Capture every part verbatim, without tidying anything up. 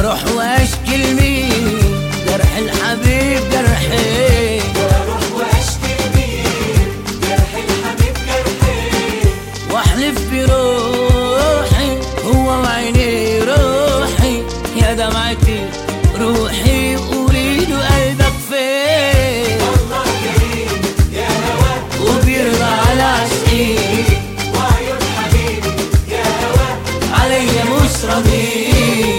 واروح واشكي لمين جرح الحبيب جرحي، واروح واشكي لمين جرح الحبيب جرحي، واحلف بروحي هو وعيني روحي يا دمعتي روحي قولي له قلبك فين. الله كريم يا هوا وبيرضى على عشقي وعيون حبيبي يا هوا عليا مش راضي.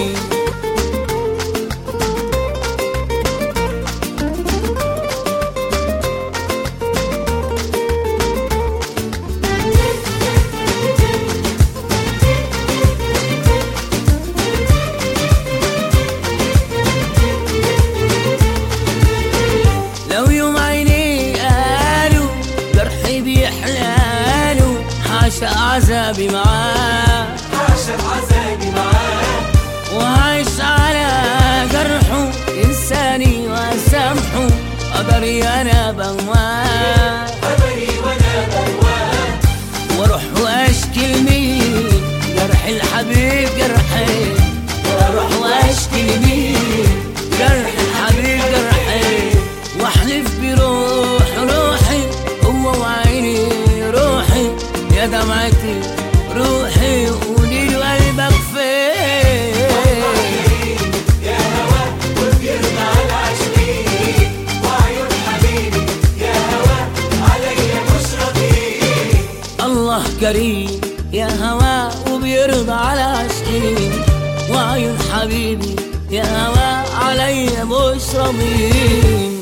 لو يوم عيني قالوا جرحي بيحلالوا حاشا عذابي معاه، حاشا عذابي معاه، وعايش على جرحه إنساني وأسامحه قدري أنا بواه. قدري وانا بواه، واروح واشكي لمين جرح الحبيب جرحي، واروح واشكي لمين جرح الحبيب جرحي، واحلف بروح روحي هو وعيني روحي يا دمعتي روحي قولي له قلبك فين. يا هوا وبيرضى على عشقي وعيون حبيبي يا هوا عليا مش راضي. الله كريم يا هوا وبيرضى على عشقي وعيون حبيبي يا هوا عليا مش راضي.